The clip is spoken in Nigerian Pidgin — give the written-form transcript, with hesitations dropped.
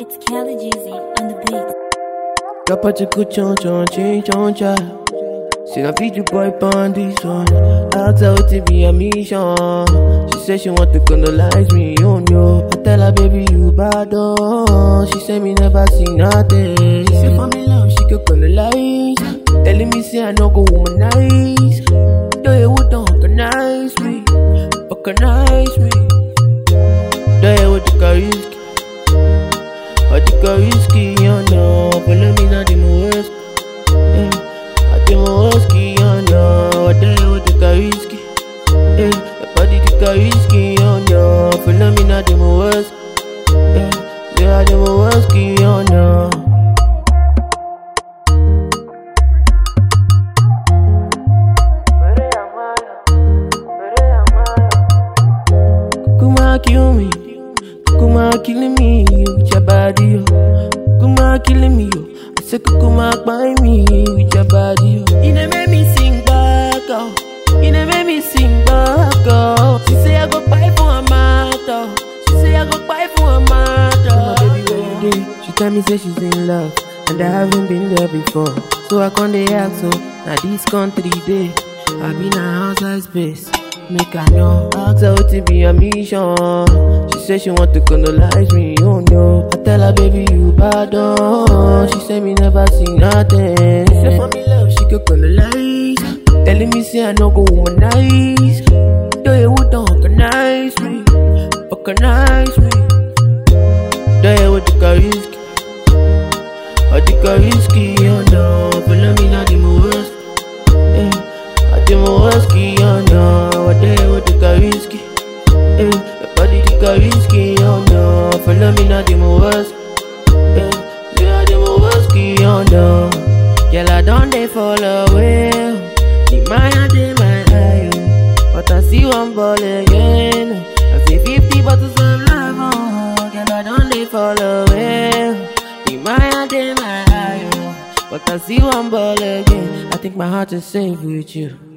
It's Kelly Jeezy on the beat. Kapachiko chon chon chin chon cha. Say I feed you boy pon this one. Ask her what to be a mission. She said she want to colonize me, oh no. I tell her baby you bad oh. She say me never see nothing. She say for me love she could colonize. Telling me say I no go womanize. Though you would don't organize me, organize me. Though you would take a risk. I take a risky, you know. Follow me now, the most. I take my risky, you know. I tell you take a risky. Your body take a risky, you know. Follow me now, the most. Yeah, I take my risky, you know. Kuma kill me. Kuma killing me with your body, yo. Kuma killing me, yo. I say Kuma buy me with your body, yo. You never make me sing back, oh. You never make me sing back, oh. She say I go buy for a matter. She say I go buy for a matter. My baby where you dey? She tell me say she's in love, and I haven't been there before. So I can't dey ask, so now this country day, I been a outside space. Make I know, ask her what to be a mission. She say she want to colonize me, oh no. I tell her baby you bad oh. She say me never see nothing. She say for me love she could colonize. Telling me say I no go womanize. Though you would don't organize me, organize me. Though you would take a risk. I take a risky, oh no. Follow me now the most. I take my risky, oh no. What they would take a risky. Your body take a risky, oh no. Follow me now the most. Yeah, I take my risky, oh no. Girl, I don't they fall away. The Maya dey my eye, oh. But I see one ball again. I see 50 bottles of love, oh. Girl, I don't they fall away. The Maya dey my eye, oh. But I see one ball again. I think my heart is safe with you.